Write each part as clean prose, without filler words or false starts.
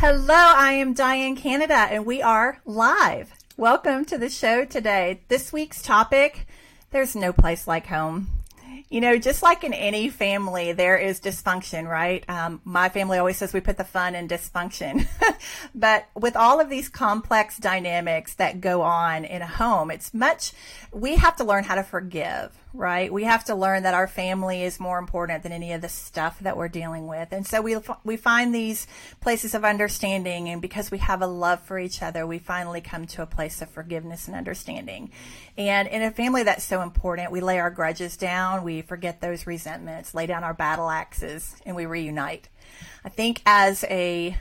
Hello, I am Diane Canada, and we are live. Welcome to the show today. This week's topic, there's no place like home. You know, just like in any family, there is dysfunction, right? My family always says we put the fun in dysfunction. But with all of these complex dynamics that go on in a home, we have to learn how to forgive, right? We have to learn that our family is more important than any of the stuff that we're dealing with. And so we find these places of understanding, and because we have a love for each other, we finally come to a place of forgiveness and understanding. And in a family that's so important, we lay our grudges down, we forget those resentments, lay down our battle axes, and we reunite. I think as a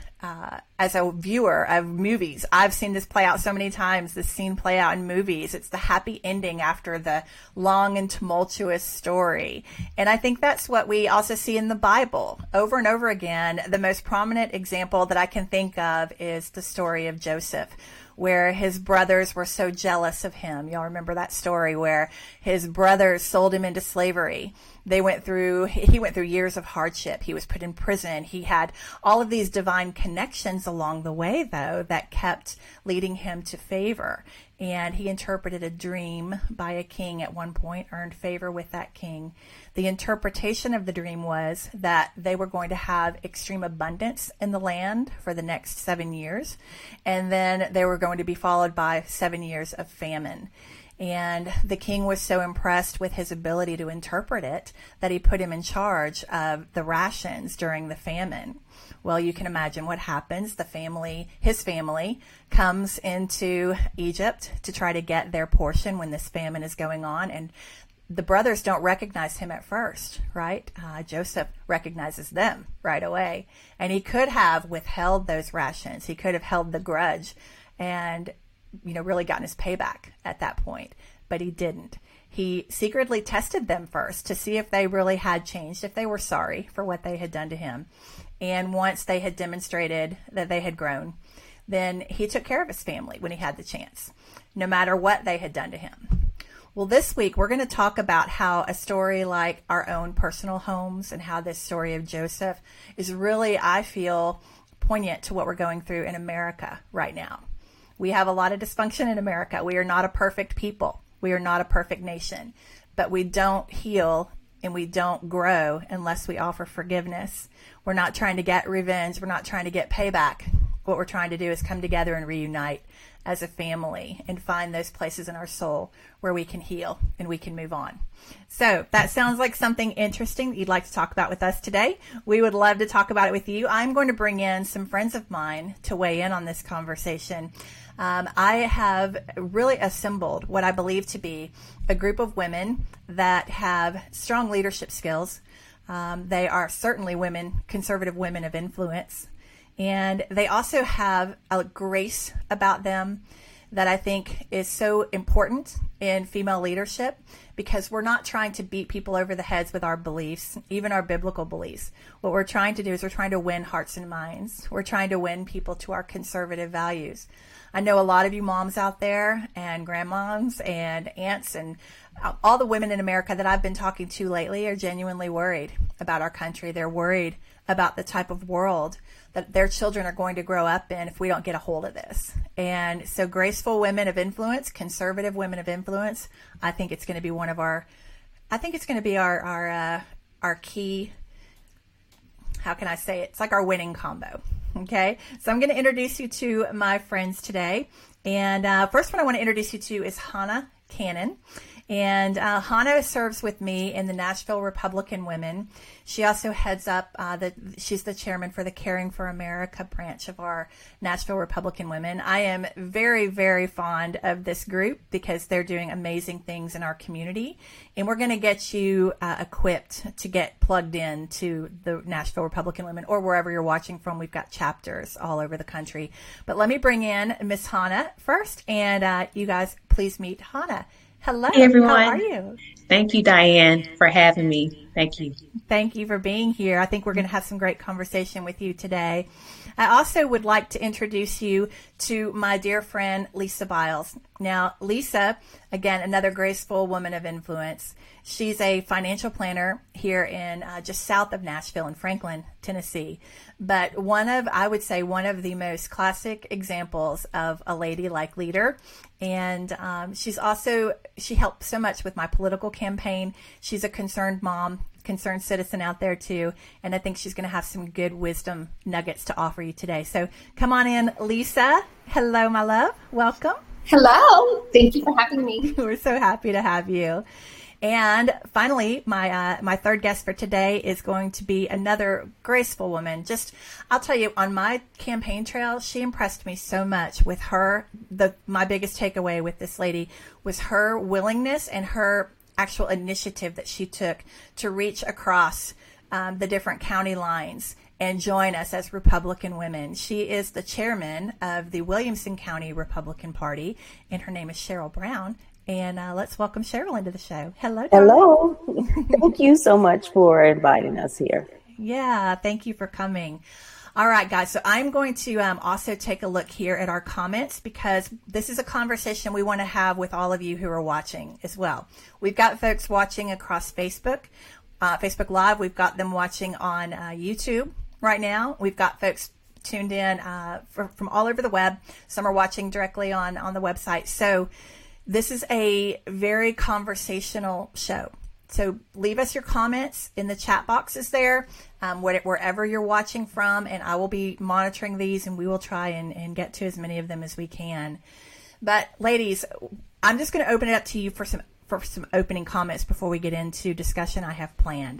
viewer of movies, I've seen this play out so many times, this scene play out in movies. It's the happy ending after the long and tumultuous story. And I think that's what we also see in the Bible over and over again. The most prominent example that I can think of is the story of Joseph, where his brothers were so jealous of him. Y'all remember that story where his brothers sold him into slavery. He went through years of hardship. He was put in prison. He had all of these divine connections along the way, though, that kept leading him to favor. And he interpreted a dream by a king at one point, earned favor with that king. The interpretation of the dream was that they were going to have extreme abundance in the land for the next 7 years. And then they were going to be followed by 7 years of famine. And the king was so impressed with his ability to interpret it that he put him in charge of the rations during the famine. Well, you can imagine what happens. His family comes into Egypt to try to get their portion when this famine is going on. And the brothers don't recognize him at first, right? Joseph recognizes them right away. And he could have withheld those rations. He could have held the grudge and really gotten his payback at that point, but he didn't. He secretly tested them first to see if they really had changed, if they were sorry for what they had done to him. And once they had demonstrated that they had grown, then he took care of his family when he had the chance, no matter what they had done to him. Well, this week we're going to talk about how a story like our own personal homes and how this story of Joseph is really, I feel, poignant to what we're going through in America right now. We have a lot of dysfunction in America. We are not a perfect people. We are not a perfect nation. But we don't heal and we don't grow unless we offer forgiveness. We're not trying to get revenge. We're not trying to get payback. What we're trying to do is come together and reunite as a family and find those places in our soul where we can heal and we can move on. So that sounds like something interesting that you'd like to talk about with us today. We would love to talk about it with you. I'm going to bring in some friends of mine to weigh in on this conversation. I have really assembled what I believe to be a group of women that have strong leadership skills. They are certainly conservative women of influence. And they also have a grace about them that I think is so important in female leadership, because we're not trying to beat people over the heads with our beliefs, even our biblical beliefs. What we're trying to do is we're trying to win hearts and minds. We're trying to win people to our conservative values. I know a lot of you moms out there and grandmoms and aunts and all the women in America that I've been talking to lately are genuinely worried about our country. They're worried about the type of world that their children are going to grow up in if we don't get a hold of this. And so graceful women of influence, conservative women of influence, I think it's going to be our key, how can I say it? It's like our winning combo. Okay. So I'm going to introduce you to my friends today. And first one I want to introduce you to is Hannah Cannon. And Hannah serves with me in the Nashville Republican Women. She also heads up, she's the chairman for the Caring for America branch of our Nashville Republican Women. I am very, very fond of this group because they're doing amazing things in our community. And we're going to get you equipped to get plugged in to the Nashville Republican Women or wherever you're watching from. We've got chapters all over the country. But let me bring in Miss Hannah first. And you guys, please meet Hannah. Hello. Hey, everyone. How are you? Thank you, Diane, for having me. Thank you. Thank you for being here. I think we're going to have some great conversation with you today. I also would like to introduce you to my dear friend, Lisa Biles. Now, Lisa, again, another graceful woman of influence. She's a financial planner here in just south of Nashville in Franklin, Tennessee. But I would say one of the most classic examples of a ladylike leader. And she helped so much with my political campaign. She's a concerned mom, concerned citizen out there too. And I think she's going to have some good wisdom nuggets to offer you today. So come on in, Lisa. Hello, my love. Welcome. Hello. Thank you for having me. We're so happy to have you. And finally, my third guest for today is going to be another graceful woman. I'll tell you, on my campaign trail, she impressed me so much with her. My biggest takeaway with this lady was her willingness and her actual initiative that she took to reach across the different county lines and join us as Republican women. She is the chairman of the Williamson County Republican Party, and her name is Cheryl Brown. And let's welcome Cheryl into the show. Hello. Hello. Thank you so much for inviting us here. Yeah, thank you for coming. All right, guys. So I'm going to also take a look here at our comments, because this is a conversation we want to have with all of you who are watching as well. We've got folks watching across Facebook Live. We've got them watching on YouTube right now. We've got folks tuned in from all over the web. Some are watching directly on the website. So this is a very conversational show. So leave us your comments in the chat boxes there, wherever you're watching from, and I will be monitoring these, and we will try and get to as many of them as we can. But ladies, I'm just going to open it up to you for some opening comments before we get into discussion I have planned.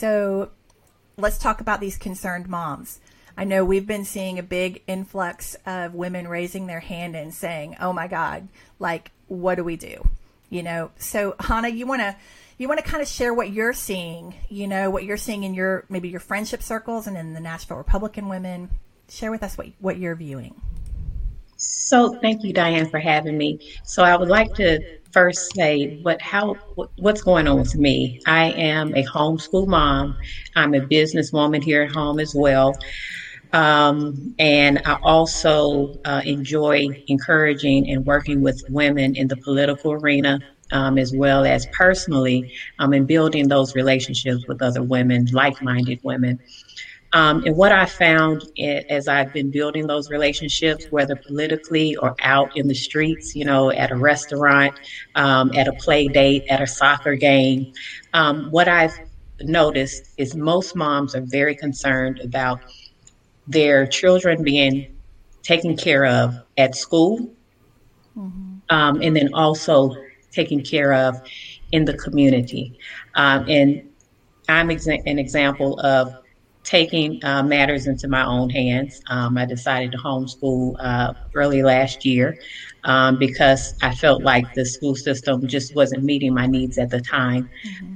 So let's talk about these concerned moms. I know we've been seeing a big influx of women raising their hand and saying, "Oh my God, like, what do we do?" So Hannah, you want to kind of share what you're seeing, what you're seeing in maybe your friendship circles and in the Nashville Republican women. Share with us what you're viewing. So thank you, Diane, for having me. So I would like to first say what's going on with me. I am a homeschool mom. I'm a businesswoman here at home as well. And I also enjoy encouraging and working with women in the political arena, as well as personally, in building those relationships with other women, like-minded women. And what I found as I've been building those relationships, whether politically or out in the streets, at a restaurant, at a play date, at a soccer game, what I've noticed is most moms are very concerned about their children being taken care of at school, and then also taken care of in the community. And I'm an example of taking matters into my own hands. I decided to homeschool early last year because I felt like the school system just wasn't meeting my needs at the time.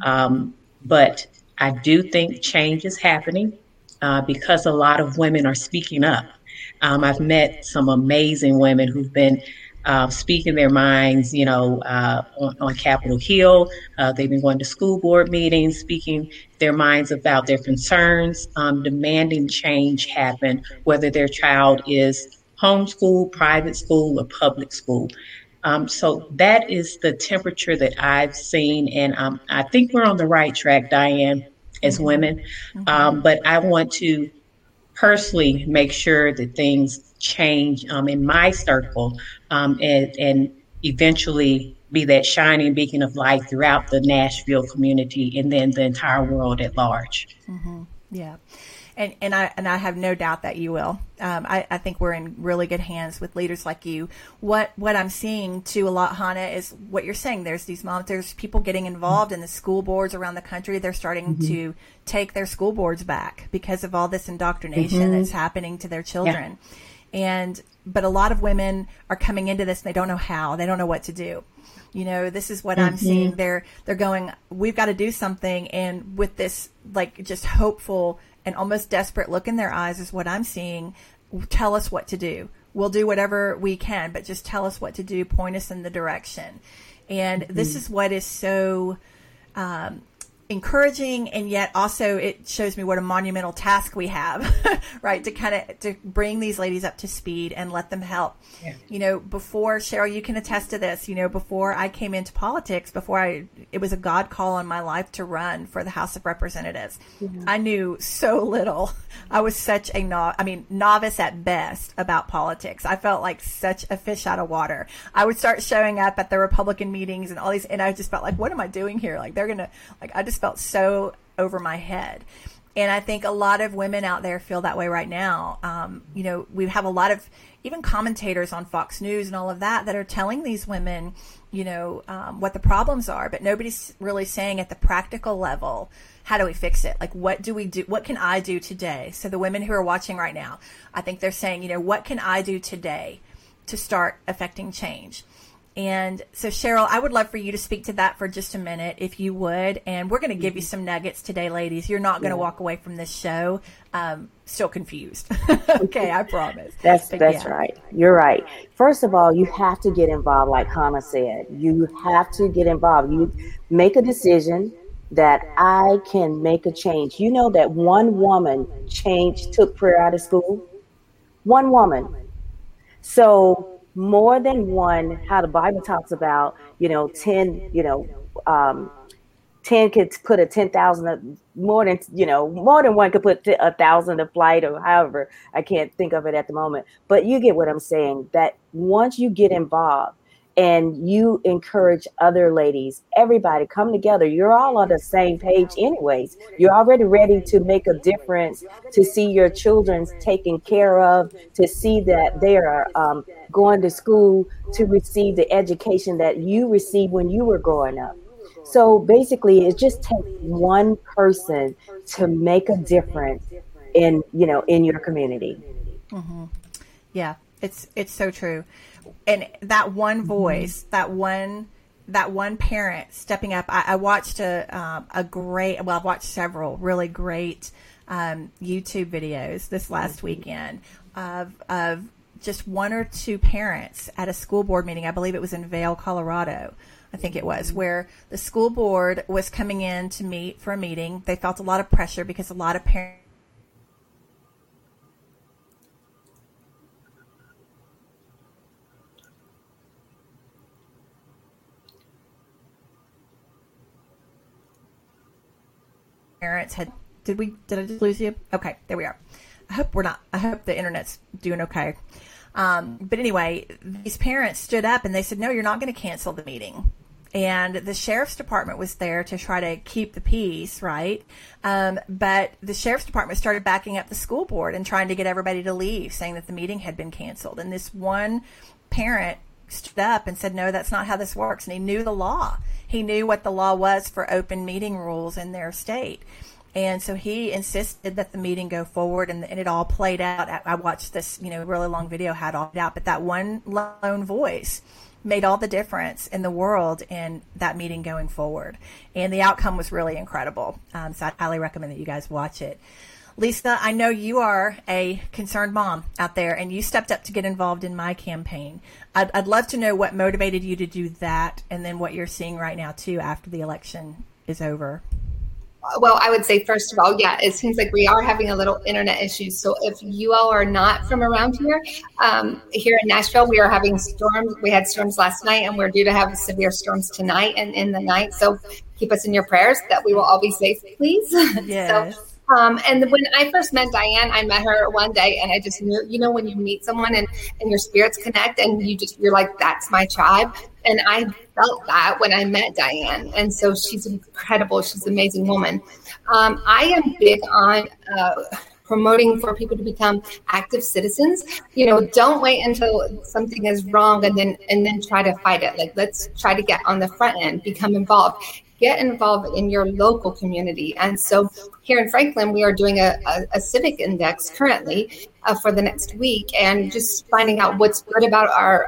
But I do think change is happening because a lot of women are speaking up. I've met some amazing women who've been speaking their minds, on Capitol Hill. They've been going to school board meetings, speaking their minds about their concerns, demanding change happen, whether their child is homeschool, private school, or public school. So that is the temperature that I've seen. And I think we're on the right track, Diane, as women. But I want to personally make sure that things change in my circle and eventually be that shining beacon of light throughout the Nashville community and then the entire world at large. Yeah. And I have no doubt that you will. I think we're in really good hands with leaders like you. What I'm seeing too a lot, Hannah, is what you're saying. There's these moms, there's people getting involved in the school boards around the country. They're starting to take their school boards back because of all this indoctrination that's happening to their children. Yeah. But a lot of women are coming into this and they don't know how. They don't know what to do. This is what I'm seeing. They're going, we've got to do something. And with this, like, just hopeful and almost desperate look in their eyes is what I'm seeing. Tell us what to do. We'll do whatever we can, but just tell us what to do. Point us in the direction. And this is what is so encouraging, and yet also it shows me what a monumental task we have, right? To bring these ladies up to speed and let them help. Yeah. Before, Cheryl, you can attest to this, before I came into politics, it was a God call on my life to run for the House of Representatives. Mm-hmm. I knew so little. I was such a novice at best about politics. I felt like such a fish out of water. I would start showing up at the Republican meetings and all these, and I just felt like, what am I doing here? Like I just felt so over my head. And I think a lot of women out there feel that way right now. We have a lot of even commentators on Fox News and all of that are telling these women, what the problems are, but nobody's really saying at the practical level, how do we fix it? Like, what do we do? What can I do today? So the women who are watching right now, I think they're saying, what can I do today to start affecting change? And so, Cheryl, I would love for you to speak to that for just a minute, if you would. And we're going to give you some nuggets today, ladies. You're not going to walk away from this show still confused. Okay, I promise. That's right. You're right. First of all, you have to get involved, like Hannah said. You have to get involved. You make a decision that I can make a change. You know that one woman took prayer out of school? One woman. So more than one, how the Bible talks about, 10, 10 could put a 10,000, more than one could put 1,000 a flight, or however, I can't think of it at the moment. But you get what I'm saying, that once you get involved and you encourage other ladies, everybody come together. You're all on the same page anyways. You're already ready to make a difference, to see your children taken care of, to see that they are going to school to receive the education that you received when you were growing up. So basically, it just takes one person to make a difference in your community. Mm-hmm. Yeah, it's so true. And that one voice, that one parent stepping up. I watched I've watched several really great YouTube videos this last weekend of just one or two parents at a school board meeting. I believe it was in Vail, Colorado. I think it was, where the school board was coming in to meet for a meeting. They felt a lot of pressure because a lot of parents had, did I just lose you? Okay, there we are. I hope the internet's doing okay. But anyway, these parents stood up and they said, no, you're not going to cancel the meeting. And the sheriff's department was there to try to keep the peace, right? But the sheriff's department started backing up the school board and trying to get everybody to leave, saying that the meeting had been canceled. And this one parent stood up and said, no, that's not how this works. And he knew the law. He knew what the law was for open meeting rules in their state. And so he insisted that the meeting go forward, and it all played out. I watched this, really long video, had all it out, but that one lone voice made all the difference in the world in that meeting going forward. And the outcome was really incredible. So I highly recommend that you guys watch it. Lisa, I know you are a concerned mom out there, and you stepped up to get involved in my campaign. I'd love to know what motivated you to do that, and then what you're seeing right now, too, after the election is over. Well, I would say, first of all, yeah, it seems like we are having a little internet issues. So if you all are not from around here, here in Nashville, we are having storms. We had storms last night, and we're due to have severe storms tonight and in the night. So keep us in your prayers that we will all be safe, please. Yes. So, and when I first met Diane, I met her one day, and I just knew, when you meet someone and your spirits connect, and you're like, that's my tribe. And I felt that when I met Diane. And so she's incredible. She's an amazing woman. I am big on promoting for people to become active citizens. Don't wait until something is wrong and then try to fight it. Like, let's try to get on the front end, become involved. Get involved in your local community. And so here in Franklin, we are doing a civic index currently for the next week, and just finding out what's good about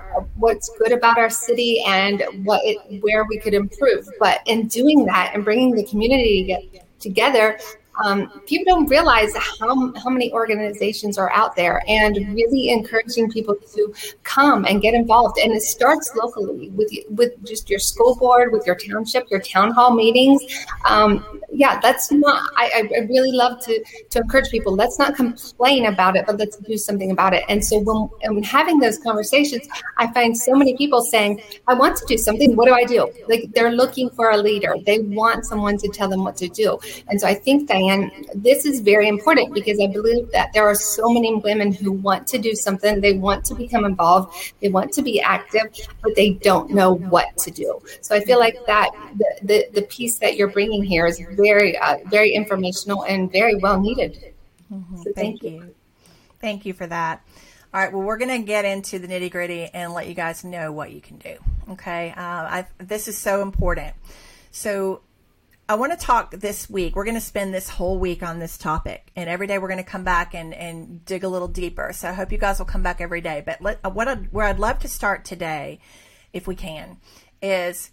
our city and where we could improve. But in doing that and bringing the community together, people don't realize how many organizations are out there, and really encouraging people to come and get involved. And it starts locally with just your school board, with your township, your town hall meetings. That's not, I really love to encourage people. Let's not complain about it, but let's do something about it. And so when having those conversations, I find so many people saying, I want to do something. What do I do? Like, they're looking for a leader. They want someone to tell them what to do. And so I think, Diane, this is very important, because I believe that there are so many women who want to do something. They want to become involved. They want to be active, but they don't know what to do. So I feel like that the piece that you're bringing here is very, very informational and very well needed. Mm-hmm. So thank you. Thank you for that. All right. Well, we're going to get into the nitty gritty and let you guys know what you can do. Okay. This is so important. So I want to talk this week. We're going to spend this whole week on this topic, and every day we're going to come back and dig a little deeper. So I hope you guys will come back every day. But where I'd love to start today, if we can, is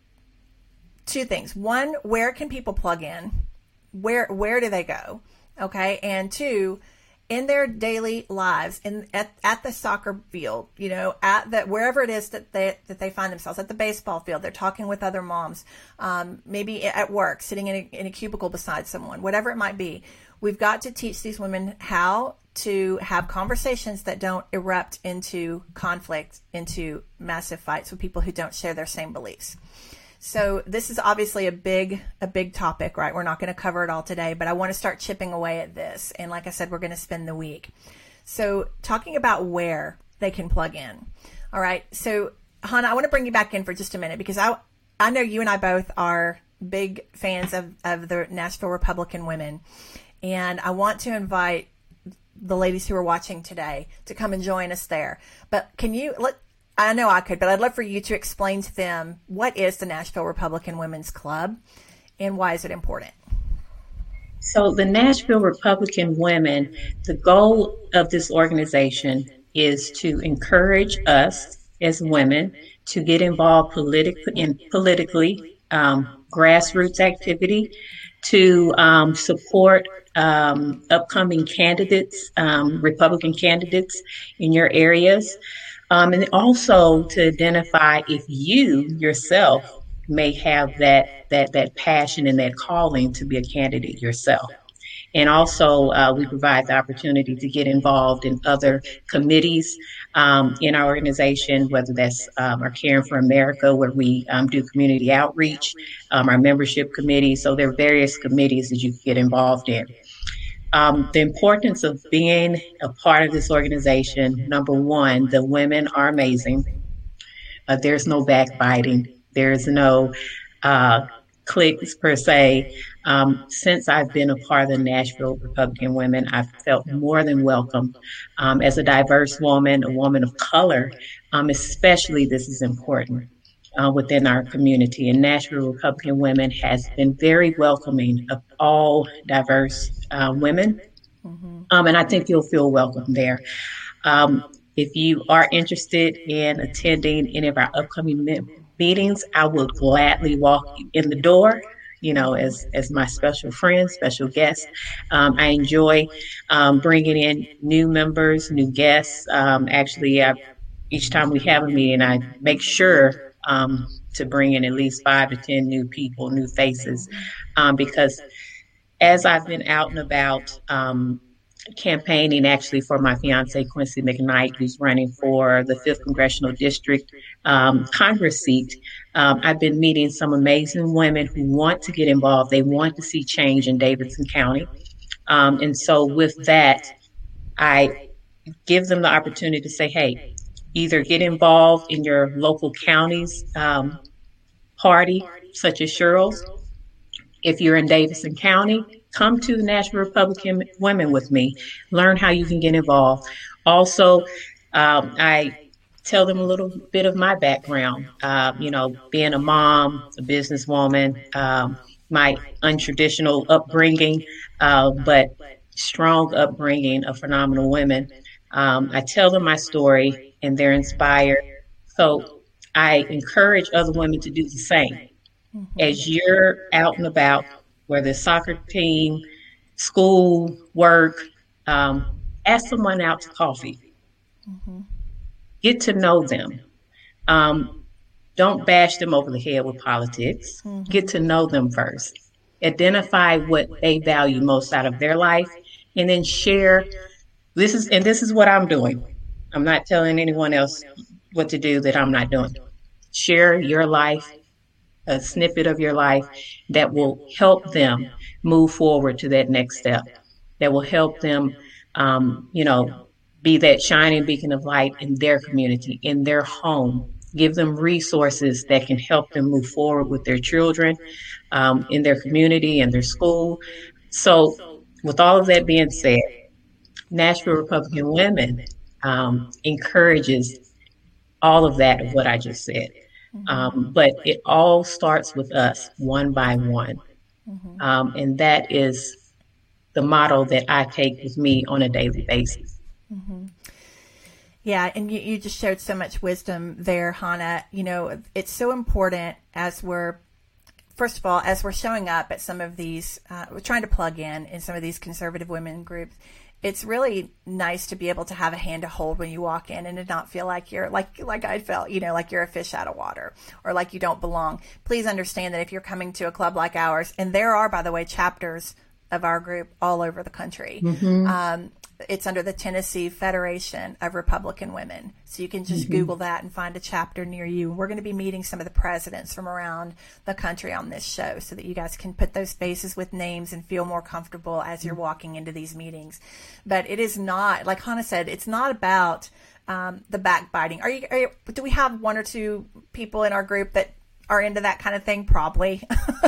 two things. One, where can people plug in? Where do they go? Okay. And two, in their daily lives, at the soccer field, wherever it is that they find themselves, at the baseball field, they're talking with other moms, maybe at work, sitting in a cubicle beside someone, whatever it might be. We've got to teach these women how to have conversations that don't erupt into conflict, into massive fights with people who don't share their same beliefs. So this is obviously a big topic, right? We're not going to cover it all today, but I want to start chipping away at this. And like I said, we're going to spend the week. So talking about where they can plug in. All right. So Hannah, I want to bring you back in for just a minute, because I know you and I both are big fans of the Nashville Republican Women. And I want to invite the ladies who are watching today to come and join us there. But I know I could, but I'd love for you to explain to them, what is the Nashville Republican Women's Club and why is it important? So the Nashville Republican Women, the goal of this organization is to encourage us as women to get involved politically, grassroots activity, to support upcoming candidates, Republican candidates in your areas. And also to identify if you yourself may have that passion and that calling to be a candidate yourself. And also, we provide the opportunity to get involved in other committees in our organization, whether that's our Caring for America, where we do community outreach, our membership committee. So there are various committees that you can get involved in. The importance of being a part of this organization, number one, the women are amazing. There's no backbiting. There's no cliques per se. Since I've been a part of the Nashville Republican Women, I've felt more than welcome. As a diverse woman, a woman of color, especially this is important within our community. And Nashville Republican Women has been very welcoming of all diverse women. Mm-hmm. And I think you'll feel welcome there. If you are interested in attending any of our upcoming meetings, I will gladly walk you in the door, as my special friend, special guest. I enjoy bringing in new members, new guests. Actually, each time we have a meeting, I make sure to bring in at least 5 to 10 new people, new faces, because as I've been out and about campaigning actually for my fiance, Quincy McKnight, who's running for the 5th Congressional District Congress seat, I've been meeting some amazing women who want to get involved. They want to see change in Davidson County. And so with that, I give them the opportunity to say, hey, either get involved in your local county's party, such as Cheryl's. If you're in Davidson County, come to the Nashville Republican Women with me. Learn how you can get involved. Also, I tell them a little bit of my background, being a mom, a businesswoman, my untraditional upbringing, but strong upbringing of phenomenal women. I tell them my story and they're inspired. So I encourage other women to do the same. Mm-hmm. As you're out and about, whether it's soccer team, school, work, ask someone out to coffee. Get to know them. Don't bash them over the head with politics. Get to know them first. Identify what they value most out of their life, and then share. This is what I'm doing. I'm not telling anyone else what to do that I'm not doing. Share your life, a snippet of your life that will help them move forward to that next step, that will help them, be that shining beacon of light in their community, in their home. Give them resources that can help them move forward with their children, in their community and their school. So with all of that being said, Nashville Republican Women encourages all of that of what I just said. But it all starts with us, one by one. And that is the motto that I take with me on a daily basis. Yeah, and you just showed so much wisdom there, Hannah. It's so important as we're showing up at some of these, we're trying to plug in some of these conservative women groups. It's really nice to be able to have a hand to hold when you walk in and to not feel like you're like I felt, like you're a fish out of water or like you don't belong. Please understand that if you're coming to a club like ours, and there are, by the way, chapters of our group all over the country. It's under the Tennessee Federation of Republican Women. So you can just Google that and find a chapter near you. We're going to be meeting some of the presidents from around the country on this show so that you guys can put those faces with names and feel more comfortable as you're walking into these meetings. But it is not, like Hannah said, it's not about the backbiting. Do we have one or two people in our group that are into that kind of thing? Probably.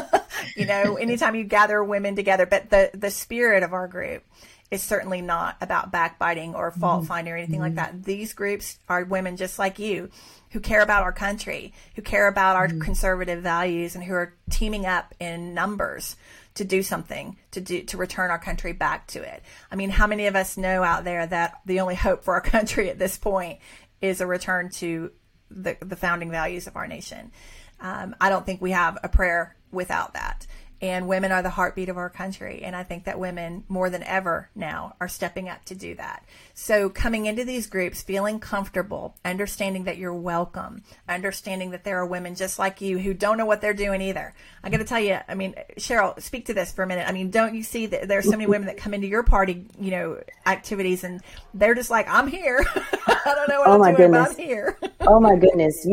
Anytime you gather women together. But the spirit of our group is certainly not about backbiting or fault finding or anything like that. These groups are women just like you who care about our country, who care about our conservative values, and who are teaming up in numbers to do something, to return our country back to it. I mean, how many of us know out there that the only hope for our country at this point is a return to the founding values of our nation? I don't think we have a prayer without that. And women are the heartbeat of our country. And I think that women more than ever now are stepping up to do that. So coming into these groups, feeling comfortable, understanding that you're welcome, understanding that there are women just like you who don't know what they're doing either. I got to tell you, I mean, Cheryl, speak to this for a minute. I mean, don't you see that there's so many women that come into your party, activities, and they're just like, I'm here. I don't know what I'm doing, but I'm here. Oh my goodness.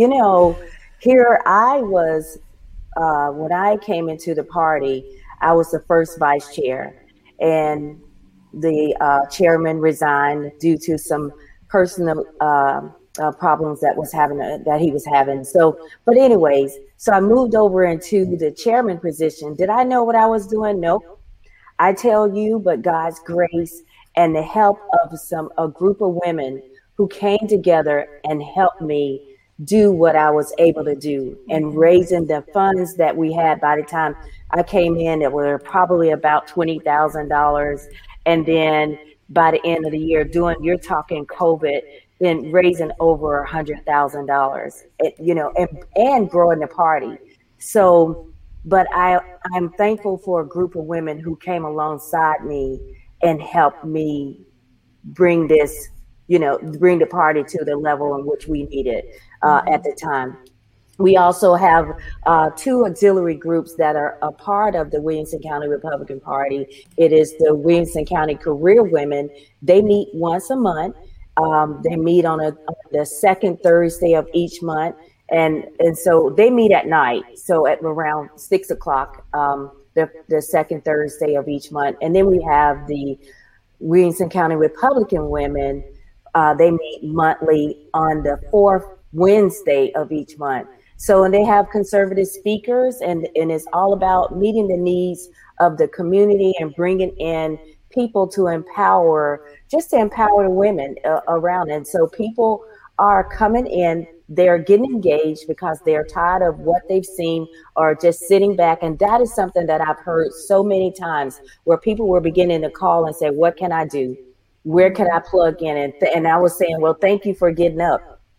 Here I was, when I came into the party, I was the first vice chair, and the chairman resigned due to some personal problems that he was having. So, but anyways, so I moved over into the chairman position. Did I know what I was doing? Nope. I tell you, but God's grace and the help of a group of women who came together and helped me do what I was able to do, and raising the funds that we had. By the time I came in, it were probably about $20,000. And then by the end of the year, you're talking COVID, then raising over $100,000, and growing the party. So, but I'm thankful for a group of women who came alongside me and helped me bring this, bring the party to the level in which we needed at the time. We also have two auxiliary groups that are a part of the Williamson County Republican Party. It is the Williamson County Career Women. They meet once a month. They meet on the second Thursday of each month. And so they meet at night. So at around 6 o'clock, the second Thursday of each month. And then we have the Williamson County Republican Women. They meet monthly on the fourth Wednesday of each month. So, and they have conservative speakers, and it's all about meeting the needs of the community and bringing in people to empower the women around. And so people are coming in, they're getting engaged because they're tired of what they've seen or just sitting back. And that is something that I've heard so many times, where people were beginning to call and say, what can I do? Where can I plug in? And I was saying, well, thank you for getting up.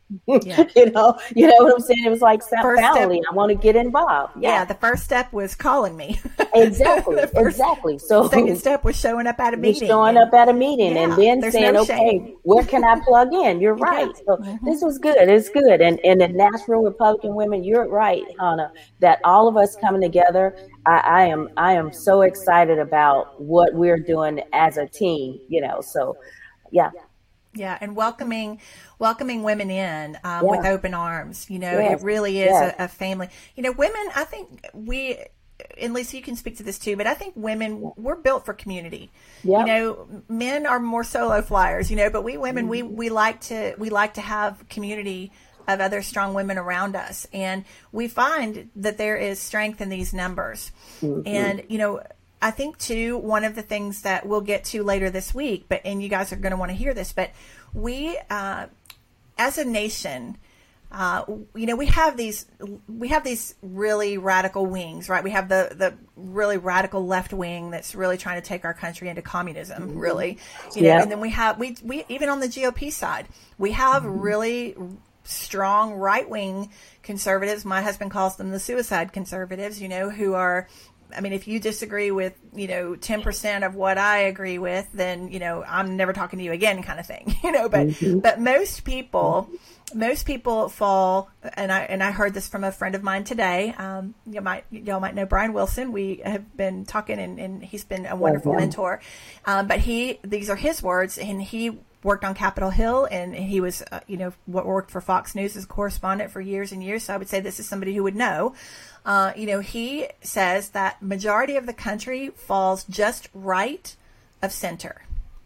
Yeah. You know what I'm saying? It was like family. Step, I want to get involved. Yeah. The first step was calling me. Exactly. Exactly. So second step was showing up at a meeting. Showing up at a meeting and then saying, okay, where can I plug in? You're right. So this was good. It's good. And the Nashville Republican Women, you're right, Hannah, that all of us coming together, I am so excited about what we're doing as a team, so yeah. Yeah, and welcoming women in with open arms. It really is a family. Women, I think and Lisa, you can speak to this too, but I think women, we're built for community. Yep. Men are more solo flyers, but we women, we like to have community of other strong women around us. And we find that there is strength in these numbers. Mm-hmm. And, I think too, one of the things that we'll get to later this week, and you guys are going to want to hear this, but we, as a nation, we have these really radical wings, right? We have the really radical left wing that's really trying to take our country into communism, really, and then we have, we even on the GOP side, we have really strong right-wing conservatives. My husband calls them the suicide conservatives, who are, if you disagree with, 10% of what I agree with, then, I'm never talking to you again kind of thing, but most people fall, and I heard this from a friend of mine today. Y'all might know Brian Wilson. We have been talking and he's been a wonderful mentor. But these are his words, and he worked on Capitol Hill, and he was, worked for Fox News as a correspondent for years and years. So I would say this is somebody who would know. He says that majority of the country falls just right of center.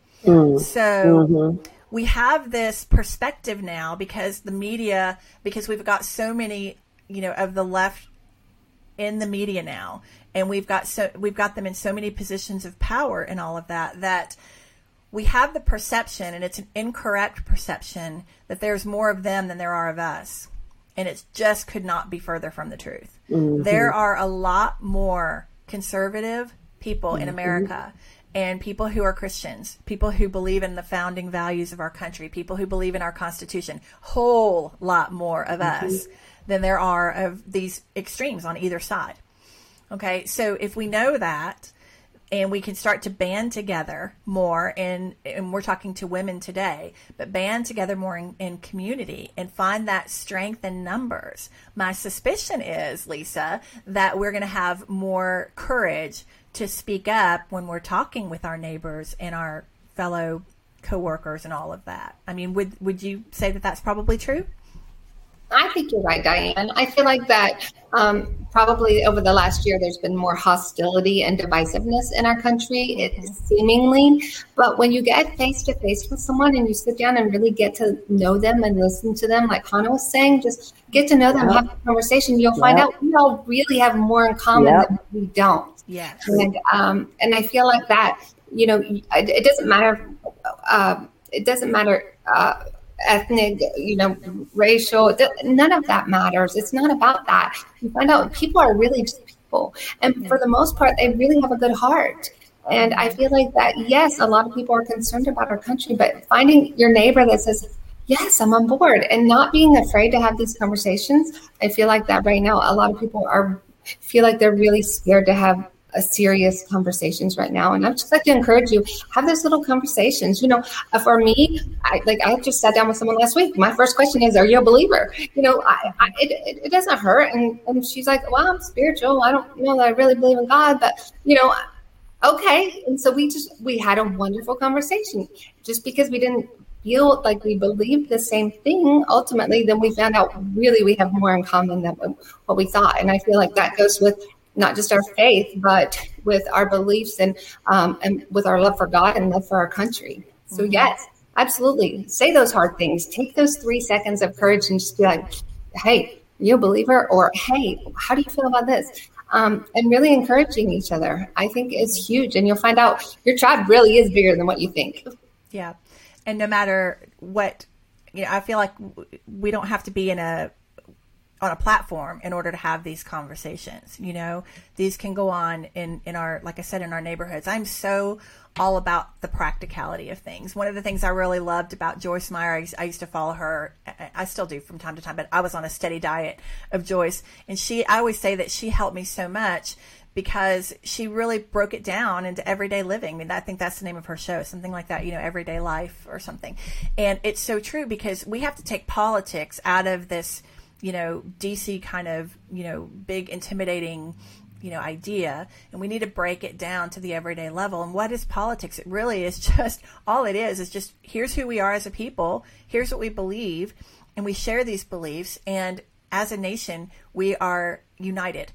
So we have this perspective now because the media, because we've got so many, of the left in the media now, and we've got them in so many positions of power and all of that we have the perception, and it's an incorrect perception, that there's more of them than there are of us. And it just could not be further from the truth. Mm-hmm. There are a lot more conservative people in America, and people who are Christians, people who believe in the founding values of our country, people who believe in our Constitution, whole lot more of us than there are of these extremes on either side. Okay, so if we know that, and we can start to band together more, and we're talking to women today, but band together more in community and find that strength in numbers. My suspicion is, Lisa, that we're going to have more courage to speak up when we're talking with our neighbors and our fellow coworkers and all of that. Would you say that that's probably true? I think you're right, Diane. I feel like that probably over the last year, there's been more hostility and divisiveness in our country, seemingly. But when you get face to face with someone and you sit down and really get to know them and listen to them, like Hannah was saying, just get to know them, have a conversation, you'll find out we all really have more in common than we don't. Yes. And I feel like that, it doesn't matter. Ethnic, racial, none of that matters. It's not about that. You find out people are really just people. And for the most part, they really have a good heart. And I feel like that, yes, a lot of people are concerned about our country, but finding your neighbor that says, yes, I'm on board, and not being afraid to have these conversations. I feel like that right now, a lot of people feel like they're really scared to have serious conversations right now. And I'd just like to encourage you, have those little conversations. For me, I just sat down with someone last week. My first question is, are you a believer? It doesn't hurt. And she's like, well, I'm spiritual. I don't know that I really believe in God, but okay. And so we had a wonderful conversation. Just because we didn't feel like we believed the same thing, ultimately, then we found out really we have more in common than what we thought. And I feel like that goes with not just our faith, but with our beliefs and with our love for God and love for our country. So yes, absolutely. Say those hard things. Take those 3 seconds of courage and just be like, hey, are you a believer? Or, hey, how do you feel about this? And really encouraging each other, I think, is huge. And you'll find out your tribe really is bigger than what you think. Yeah. And no matter what, I feel like we don't have to be in a on a platform in order to have these conversations. You know, these can go on in our, like I said, in our neighborhoods. I'm so all about the practicality of things. One of the things I really loved about Joyce Meyer, I used to follow her. I still do from time to time, but I was on a steady diet of Joyce. And I always say that she helped me so much because she really broke it down into everyday living. I mean, I think that's the name of her show, something like that, you know, Everyday Life or something. And it's so true because we have to take politics out of this, you know, DC kind of, you know, big intimidating, you know, idea. And we need to break it down to the everyday level. And what is politics? It really is just, all it is just, here's who we are as a people. Here's what we believe. And we share these beliefs. And as a nation, we are united.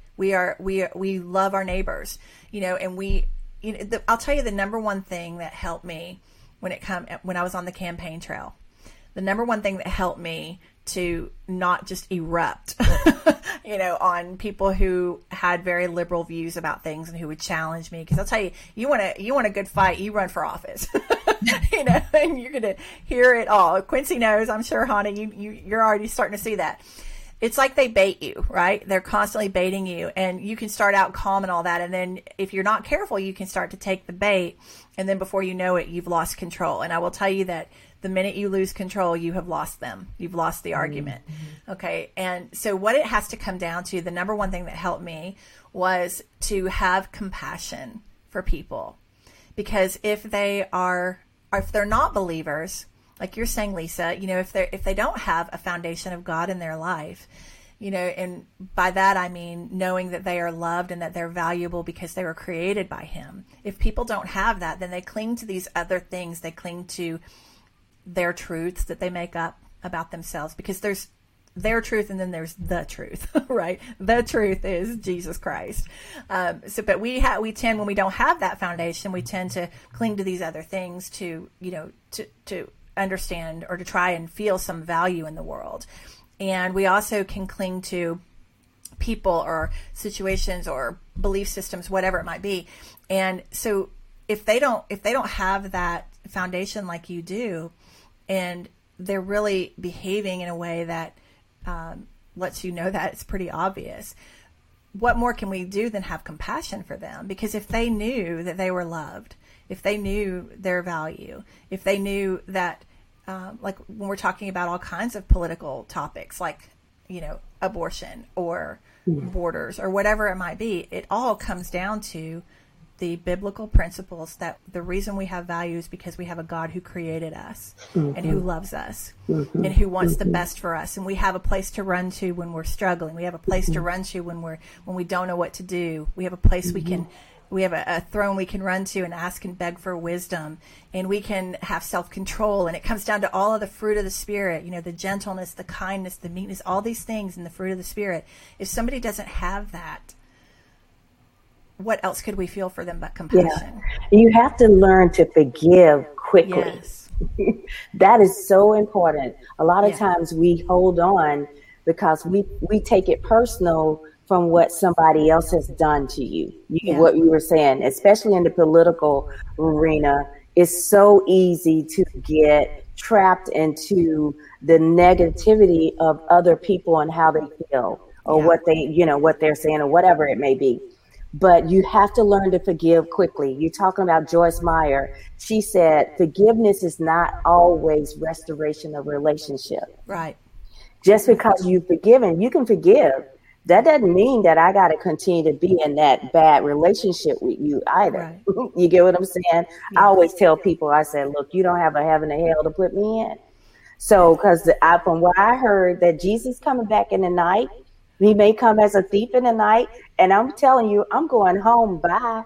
We love our neighbors, you know, and I'll tell you the number one thing that helped me when I was on the campaign trail, the number one thing that helped me to not just erupt, you know, on people who had very liberal views about things and who would challenge me. Because I'll tell you, you want a good fight, you run for office, you know, and you're going to hear it all. Quincy knows, I'm sure, Hannah, you're already starting to see that. It's like they bait you, right? They're constantly baiting you, and you can start out calm and all that. And then if you're not careful, you can start to take the bait. And then before you know it, you've lost control. And I will tell you that the minute you lose control, you have lost them. You've lost the argument. Mm-hmm. Okay. And so what it has to come down to, the number one thing that helped me was to have compassion for people. Because if they're not believers, like you're saying, Lisa, you know, if they don't have a foundation of God in their life, you know, and by that I mean knowing that they are loved and that they're valuable because they were created by Him. If people don't have that, then they cling to these other things. They cling to their truths that they make up about themselves, because there's their truth and then there's the truth, right? The truth is Jesus Christ. But we tend, when we don't have that foundation, we tend to cling to these other things to, you know, to understand or to try and feel some value in the world. And we also can cling to people or situations or belief systems, whatever it might be. And so if they don't have that foundation like you do, and they're really behaving in a way that lets you know that it's pretty obvious, what more can we do than have compassion for them? Because if they knew that they were loved, if they knew their value, if they knew that, like when we're talking about all kinds of political topics, like, you know, abortion or borders or whatever it might be, it all comes down to the biblical principles that the reason we have value is because we have a God who created us and who loves us and who wants the best for us. And we have a place to run to when we're struggling. We have a place to run to when we don't know what to do. We have a place we have a throne we can run to and ask and beg for wisdom, and we can have self-control. And it comes down to all of the fruit of the Spirit, you know, the gentleness, the kindness, the meekness, all these things in the fruit of the Spirit. If somebody doesn't have that, what else could we feel for them but compassion? Yeah. You have to learn to forgive quickly. Yes. That is so important. A lot of times we hold on because we take it personal from what somebody else has done to you. What you were saying, especially in the political arena, it's so easy to get trapped into the negativity of other people and how they feel or what they're saying or whatever it may be. But you have to learn to forgive quickly. You're talking about Joyce Meyer. She said, forgiveness is not always restoration of relationship. Right. Just because you've forgiven, you can forgive. That doesn't mean that I got to continue to be in that bad relationship with you either. Right. You get what I'm saying? Yeah. I always tell people, I said, look, you don't have a heaven or hell to put me in. So, because from what I heard, that Jesus coming back in the night, He may come as a thief in the night, and I'm telling you, I'm going home. Bye.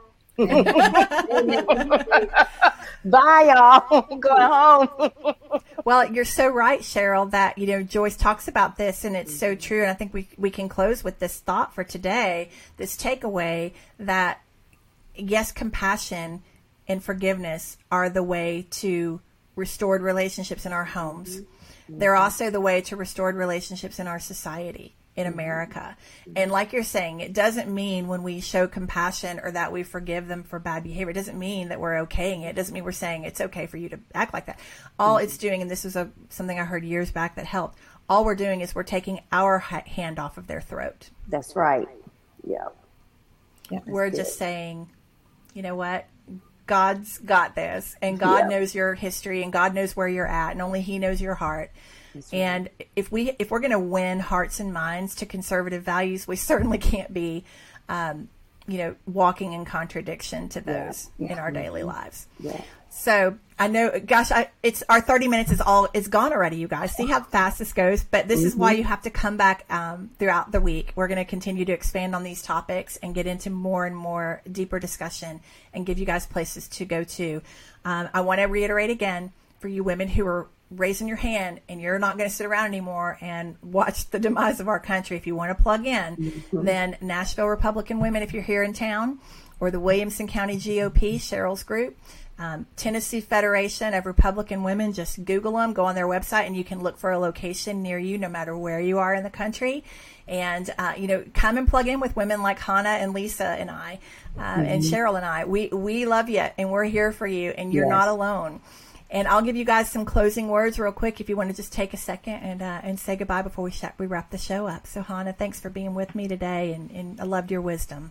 Bye, y'all. I'm going home. Well, you're so right, Cheryl, that, you know, Joyce talks about this, and it's so true. And I think we can close with this thought for today, this takeaway that, yes, compassion and forgiveness are the way to restored relationships in our homes. They're also the way to restored relationships in our society, in America. And like you're saying, it doesn't mean when we show compassion or that we forgive them for bad behavior, it doesn't mean that we're okaying it. It doesn't mean we're saying it's okay for you to act like that. All it's doing, and this is something I heard years back that helped, all we're doing is we're taking our hand off of their throat. That's right. Yeah. We're just saying, you know what? God's got this, and God knows your history, and God knows where you're at, and only He knows your heart. Right. And if we're going to win hearts and minds to conservative values, we certainly can't be, walking in contradiction to those in our daily lives. Yeah. So I know, gosh, it's our 30 minutes is gone already, you guys. See how fast this goes. But this is why you have to come back throughout the week. We're going to continue to expand on these topics and get into more and more deeper discussion and give you guys places to go to. I want to reiterate again, for you women who are raising your hand and you're not going to sit around anymore and watch the demise of our country. If you want to plug in, then Nashville Republican Women, if you're here in town, or the Williamson County GOP, Cheryl's group, Tennessee Federation of Republican Women, just Google them, go on their website, and you can look for a location near you, no matter where you are in the country. And, come and plug in with women like Hannah and Lisa and I, and Cheryl and I. We love you, and we're here for you, and you're not alone. And I'll give you guys some closing words real quick if you want to just take a second and say goodbye before we wrap the show up. So, Hannah, thanks for being with me today, and I loved your wisdom.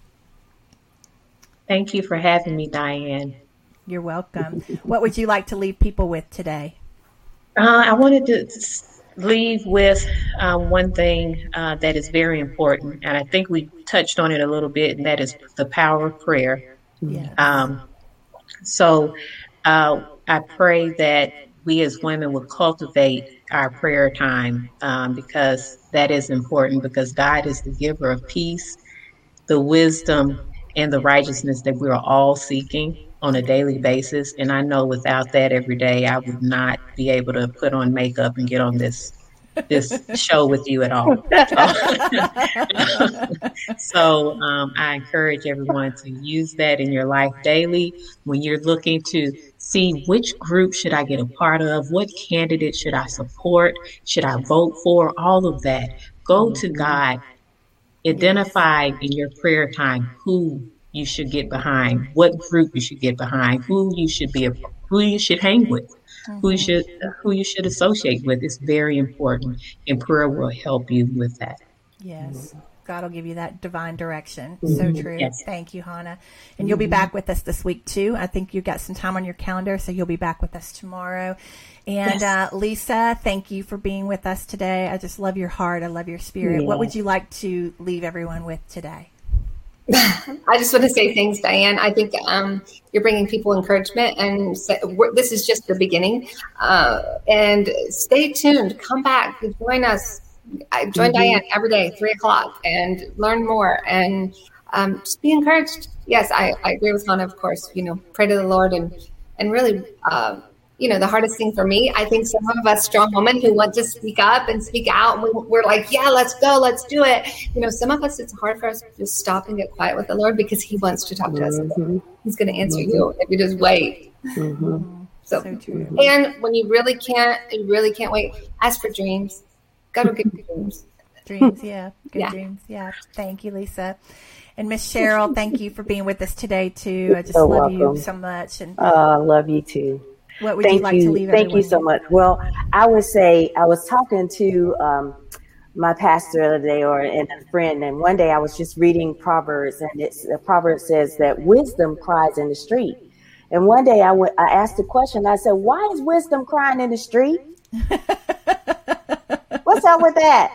Thank you for having me, Diane. You're welcome. What would you like to leave people with today? I wanted to leave with one thing that is very important, and I think we touched on it a little bit, and that is the power of prayer. Yes. So I pray that we as women will cultivate our prayer time because that is important, because God is the giver of peace, the wisdom, and the righteousness that we're all seeking on a daily basis. And I know without that every day, I would not be able to put on makeup and get on this show with you at all. So I encourage everyone to use that in your life daily when you're looking to see which group should I get a part of, what candidate should I support, should I vote for, all of that. Go to God. Identify in your prayer time who you should get behind, what group you should get behind, who you should hang with, who you should associate with. It's very important, and prayer will help you with that. Yes. God will give you that divine direction. So true. Yes. Thank you, Hannah. And you'll be back with us this week too. I think you've got some time on your calendar, so you'll be back with us tomorrow. And Lisa, thank you for being with us today. I just love your heart. I love your spirit. What would you like to leave everyone with today? I just want to say thanks, Diane. I think you're bringing people encouragement, and this is just the beginning. And stay tuned. Come back. Join us. Join Diane every day, 3:00, and learn more, and just be encouraged. Yes, I agree with Hannah, of course. Pray to the Lord, and really, the hardest thing for me, I think some of us strong women who want to speak up and speak out, and we're like, yeah, let's go, let's do it. Some of us, it's hard for us to just stop and get quiet with the Lord, because He wants to talk to us. He's going to answer you if you just wait. So true. And when you really can't wait, ask for dreams. Go to good dreams. Dreams, yeah. Good dreams, yeah. Thank you, Lisa. And Miss Cheryl, thank you for being with us today, too. I just love you so much. And I love you, too. What would you like to leave everyone? Thank you so much. Well, I would say, I was talking to my pastor the other day, and a friend, and one day I was just reading Proverbs, and the proverb says that wisdom cries in the street. And one day I asked the question, I said, why is wisdom crying in the street? What's up with that?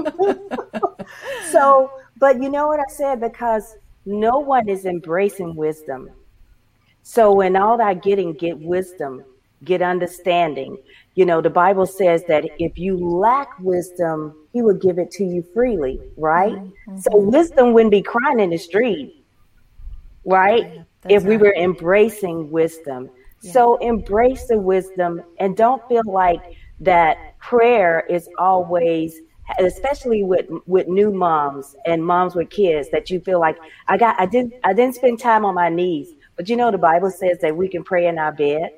But you know what I said? Because no one is embracing wisdom. So in all that get wisdom, get understanding. The Bible says that if you lack wisdom, He will give it to you freely, right? So wisdom wouldn't be crying in the street, right? If we were embracing wisdom. So embrace the wisdom, and don't feel like that prayer is always, especially with new moms and moms with kids, that you feel like I didn't spend time on my knees. But the Bible says that we can pray in our bed.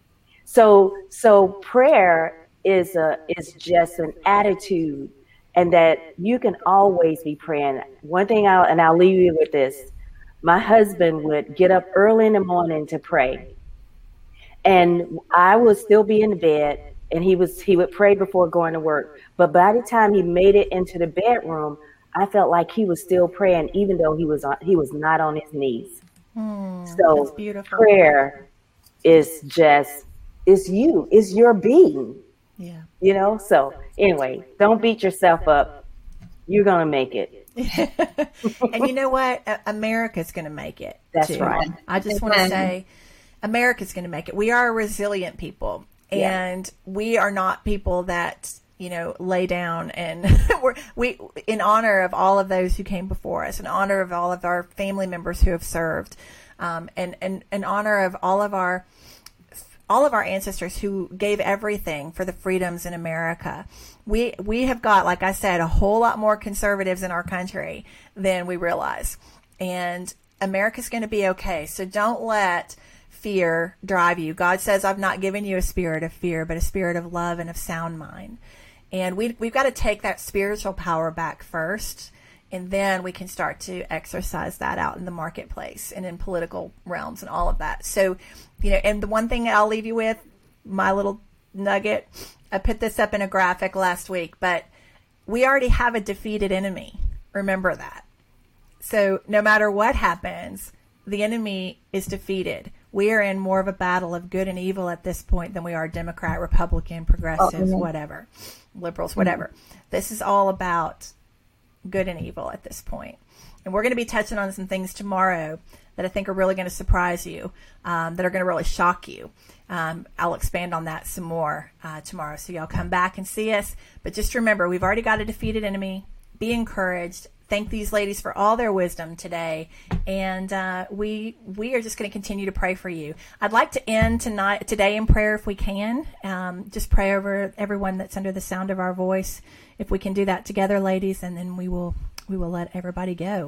So prayer is just an attitude, and that you can always be praying. One thing I'll leave you with this. My husband would get up early in the morning to pray, and I would still be in the bed, and he would pray before going to work. But by the time he made it into the bedroom, I felt like he was still praying, even though he was not on his knees. So That's beautiful. prayer is just, it's your being. Yeah. You know? So anyway, don't beat yourself up. You're going to make it. And you know what? America's going to make it. That's too. right. I just want to say America's going to make it. We are a resilient people, and we are not people that, you know, lay down, and we in honor of all of those who came before us, in honor of all of our family members who have served, and in honor of all of our ancestors who gave everything for the freedoms in America. We have got, like I said, a whole lot more conservatives in our country than we realize. And America's going to be okay. So don't let fear drive you. God says, I've not given you a spirit of fear, but a spirit of love and of sound mind. And we've got to take that spiritual power back first, and then we can start to exercise that out in the marketplace and in political realms and all of that. So, you know, and the one thing I'll leave you with, my little nugget, I put this up in a graphic last week, but we already have a defeated enemy. Remember that. So no matter what happens, the enemy is defeated. We are in more of a battle of good and evil at this point than we are Democrat, Republican, progressives, whatever, liberals, whatever. This is all about good and evil at this point. And we're going to be touching on some things tomorrow that I think are really going to surprise you, that are going to really shock you. I'll expand on that some more tomorrow. So y'all come back and see us. But just remember, we've already got a defeated enemy. Be encouraged. Thank these ladies for all their wisdom today. And we are just going to continue to pray for you. I'd like to end today in prayer if we can. Just pray over everyone that's under the sound of our voice. If we can do that together, ladies, and then we will let everybody go.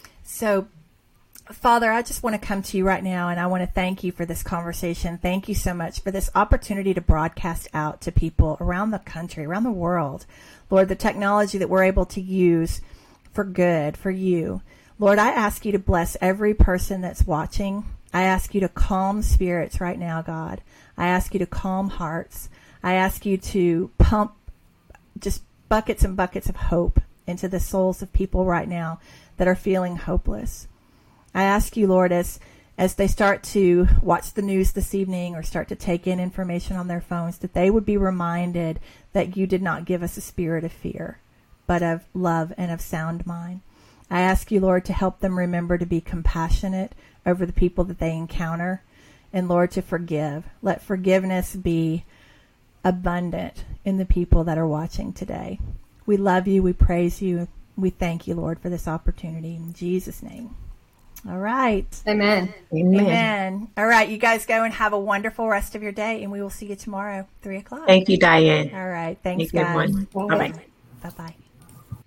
So, Father, I just want to come to you right now, and I want to thank you for this conversation. Thank you so much for this opportunity to broadcast out to people around the country, around the world. Lord, the technology that we're able to use for good, for you. Lord, I ask you to bless every person that's watching. I ask you to calm spirits right now, God. I ask you to calm hearts. I ask you to pump just buckets and buckets of hope into the souls of people right now that are feeling hopeless. I ask you, Lord, as they start to watch the news this evening or start to take in information on their phones, that they would be reminded that you did not give us a spirit of fear, but of love and of sound mind. I ask you, Lord, to help them remember to be compassionate over the people that they encounter, and, Lord, to forgive. Let forgiveness be abundant in the people that are watching today. We love you. We praise you. We thank you, Lord, for this opportunity. In Jesus' name. All right. Amen. Amen. All right. You guys go and have a wonderful rest of your day, and we will see you tomorrow, 3:00. Thank you, Diane. All right. Thanks, Thank you, guys. everyone. Bye-bye. Bye-bye.